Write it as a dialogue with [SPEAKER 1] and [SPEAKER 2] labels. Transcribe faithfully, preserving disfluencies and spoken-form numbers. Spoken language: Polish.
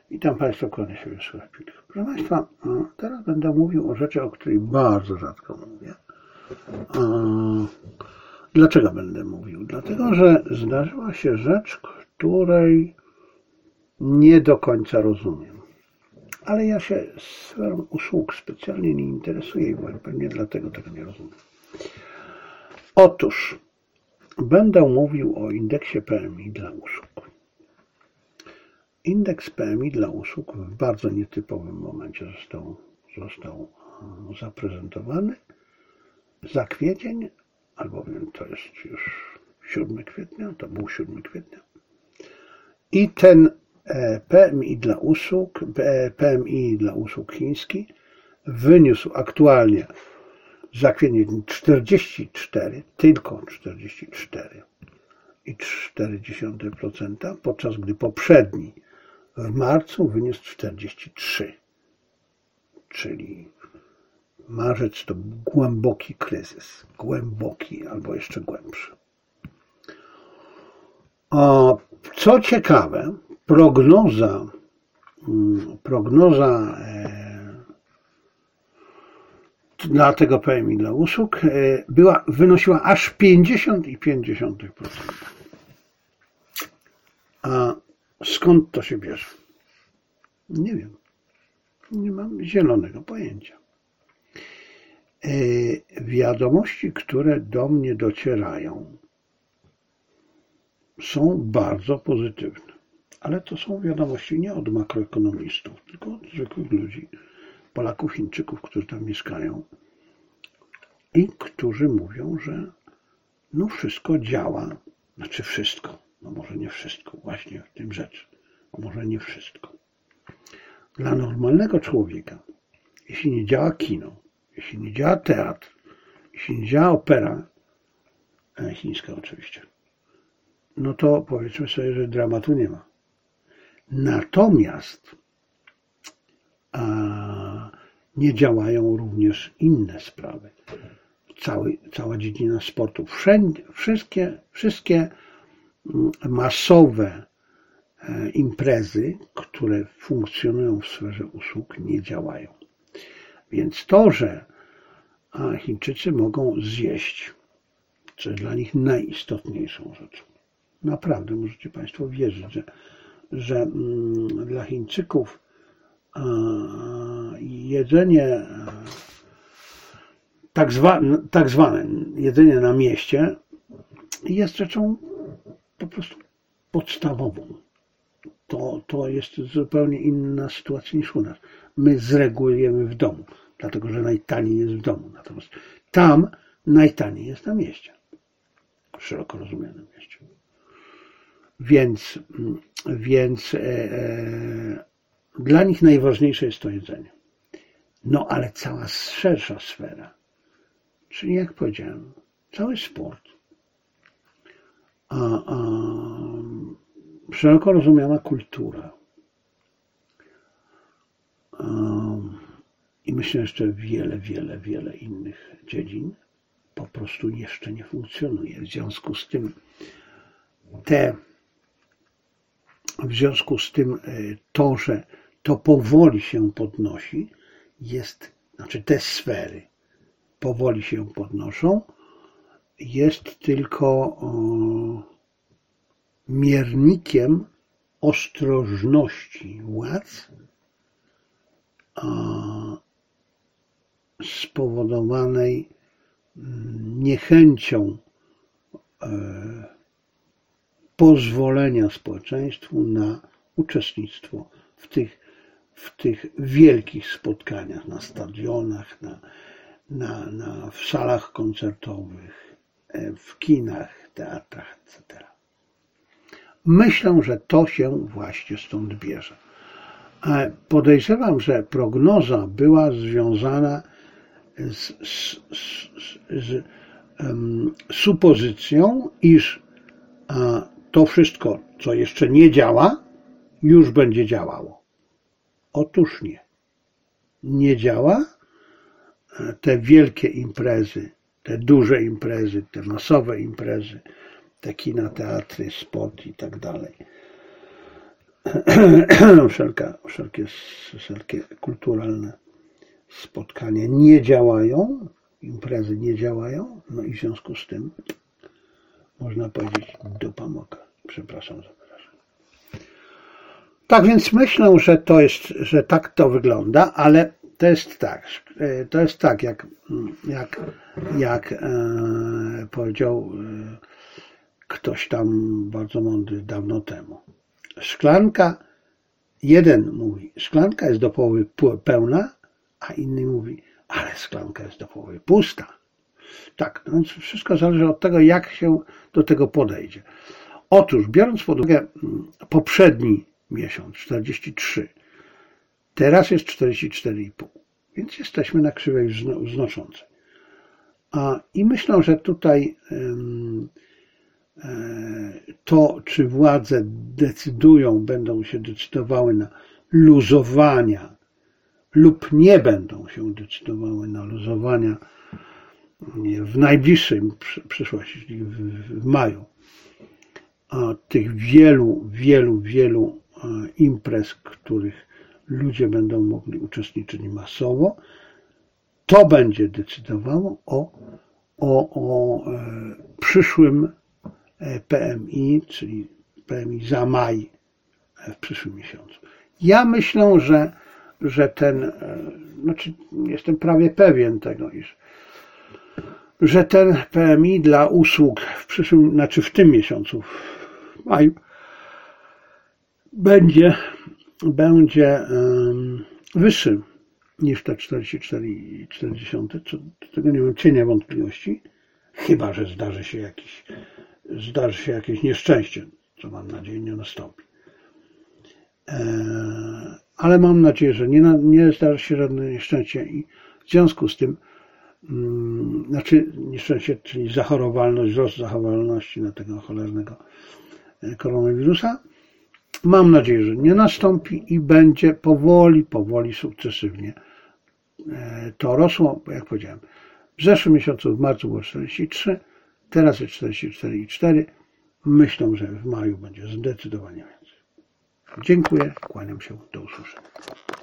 [SPEAKER 1] I tam Państwo kłania się słuchać. Proszę Państwa, teraz będę mówił o rzeczy, o której bardzo rzadko mówię. Dlaczego będę mówił? Dlatego, że zdarzyła się rzecz, której nie do końca rozumiem. Ale ja się sferą usług specjalnie nie interesuję i pewnie dlatego tego nie rozumiem. Otóż będę mówił o indeksie P M I dla usług. Indeks P M I dla usług w bardzo nietypowym momencie został, został zaprezentowany. Za kwiecień, albowiem to jest już siódmego kwietnia, to był siódmego kwietnia. I ten P M I dla usług, P M I dla usług chiński wyniósł aktualnie za kwiecień czterdzieści cztery, tylko czterdzieści cztery i cztery dziesiąte procent, podczas gdy poprzedni w marcu wyniósł czterdzieści trzy, czyli marzec to głęboki kryzys, głęboki albo jeszcze głębszy. A co ciekawe, prognoza, prognoza dla tego P M I dla usług była, wynosiła aż pięćdziesiąt i pięć dziesiątych procent. A skąd to się bierze? Nie wiem. Nie mam zielonego pojęcia. Wiadomości, które do mnie docierają, są bardzo pozytywne. Ale to są wiadomości nie od makroekonomistów, tylko od zwykłych ludzi, Polaków, Chińczyków, którzy tam mieszkają i którzy mówią, że no wszystko działa, znaczy wszystko, no może nie wszystko, właśnie w tym rzecz, może nie wszystko. Dla normalnego człowieka, jeśli nie działa kino, jeśli nie działa teatr, jeśli nie działa opera, chińska oczywiście, no to powiedzmy sobie, że dramatu nie ma. Natomiast a, nie działają również inne sprawy. Cały, cała dziedzina sportu. Wszędzie, wszystkie, wszystkie masowe imprezy, które funkcjonują w sferze usług, nie działają. Więc to, że Chińczycy mogą zjeść, co jest dla nich najistotniejszą rzeczą. Naprawdę możecie Państwo wierzyć, że, że dla Chińczyków jedzenie, tak zwane, tak zwane jedzenie na mieście jest rzeczą po prostu podstawową. To, to jest zupełnie inna sytuacja niż u nas. My z reguły jemy w domu, dlatego że najtaniej jest w domu. Natomiast tam najtaniej jest na mieście. Szeroko rozumianym mieście. Więc, więc e, e, dla nich najważniejsze jest to jedzenie. No ale cała szersza sfera, czyli jak powiedziałem, cały sport, a, a, szeroko rozumiana kultura a, i myślę jeszcze wiele, wiele, wiele innych dziedzin po prostu jeszcze nie funkcjonuje. W związku z tym te W związku z tym to, że to powoli się podnosi, jest, znaczy te sfery powoli się podnoszą, jest tylko o, miernikiem ostrożności władz o, spowodowanej niechęcią e, pozwolenia społeczeństwu na uczestnictwo w tych, w tych wielkich spotkaniach, na stadionach, na, na, na, w salach koncertowych, w kinach, teatrach, et cetera. Myślę, że to się właśnie stąd bierze. Podejrzewam, że prognoza była związana z, z, z, z um, supozycją, iż a, to wszystko, co jeszcze nie działa, już będzie działało. Otóż nie. Nie działa. Te wielkie imprezy, te duże imprezy, te masowe imprezy, te kina, teatry, sport i tak dalej, wszelka, wszelkie, wszelkie kulturalne spotkania nie działają, imprezy nie działają, no i w związku z tym można powiedzieć dupa moka. Przepraszam za wyrażenie. Tak więc myślę, że to jest, że tak to wygląda, ale to jest tak, to jest tak, jak, jak, jak e, powiedział e, ktoś tam bardzo mądry dawno temu. Szklanka, jeden mówi, szklanka jest do połowy pełna, a inny mówi, ale szklanka jest do połowy pusta. Tak, no więc wszystko zależy od tego, jak się do tego podejdzie. Otóż, biorąc pod uwagę poprzedni miesiąc, czterdzieści trzy, teraz jest czterdzieści cztery i pół, więc jesteśmy na krzywej wznoszącej. A, I myślę, że tutaj um, to, czy władze decydują, będą się decydowały na luzowania lub nie będą się decydowały na luzowania w najbliższej przyszłości, czyli w maju, tych wielu, wielu, wielu imprez, których ludzie będą mogli uczestniczyć masowo, to będzie decydowało o, o, o przyszłym P M I, czyli P M I za maj w przyszłym miesiącu. Ja myślę, że, że ten, znaczy jestem prawie pewien tego, iż że ten P M I dla usług w przyszłym, znaczy w tym miesiącu, w maju, będzie, będzie um, wyższy niż te czterdzieści cztery i cztery, co do tego nie mam cienia wątpliwości, chyba że zdarzy się jakiś, zdarzy się jakieś nieszczęście, co mam nadzieję nie nastąpi. Ale mam nadzieję, że nie, nie zdarzy się żadne nieszczęście i w związku z tym, hmm, znaczy nieszczęście, czyli zachorowalność, wzrost zachorowalności na tego cholernego koronawirusa, mam nadzieję, że nie nastąpi i będzie powoli, powoli, sukcesywnie to rosło, bo jak powiedziałem, w zeszłym miesiącu, w marcu było czterdzieści trzy, teraz jest czterdzieści cztery i cztery. Myślę, że w maju będzie zdecydowanie więcej. Dziękuję, kłaniam się, do usłyszenia.